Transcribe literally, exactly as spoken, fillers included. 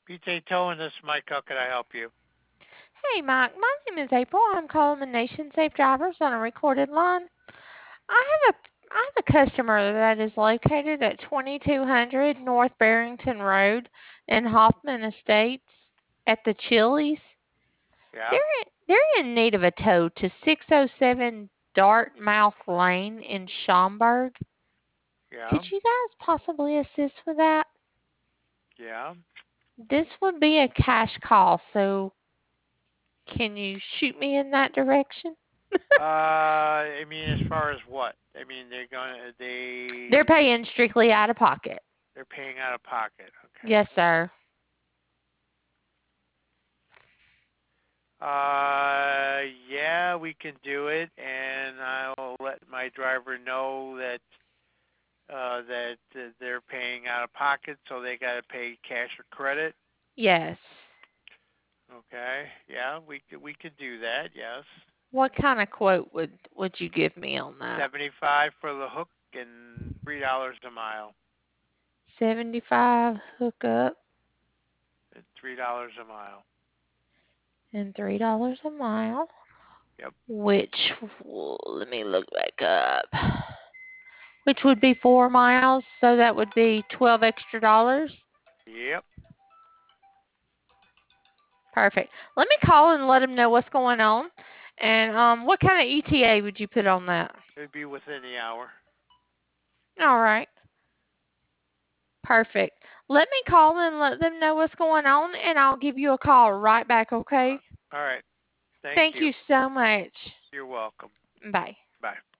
P J Towing, this is Mike. How can I help you? Hey, Mike. My name is April. I'm calling the Nation Safe Drivers on a recorded line. I have a I have a customer that is located at twenty-two hundred North Barrington Road in Hoffman Estates at the Chili's. Yeah, They're in, they're in need of a tow to six oh seven Dartmouth Lane in Schaumburg. yeah, Could you guys possibly assist with that? yeah. This would be a cash call, so can you shoot me in that direction? Uh, I mean, as far as what? I mean, they're gonna They're they paying strictly out of pocket. they're paying out of pocket. Okay. Yes, sir. Uh, yeah, we can do it, and I'll let my driver know that uh that uh, they're paying out of pocket, so they gotta pay cash or credit. Yes. Okay. Yeah, we could we could do that. Yes. What kind of quote would would you give me on that? Seventy-five for the hook and three dollars a mile. seventy-five hookup And three dollars a mile. and three dollars a mile, Yep. which let me look back up. Which would be four miles, so that would be twelve extra dollars. Yep. Perfect. Let me call and let them know what's going on. And um, what kind of E T A would you put on that? It'd be within the hour. All right. Perfect. Let me call and let them know what's going on, and I'll give you a call right back, Uh, okay? all right. Thank Thank you. you so much. You're welcome. Bye. Bye.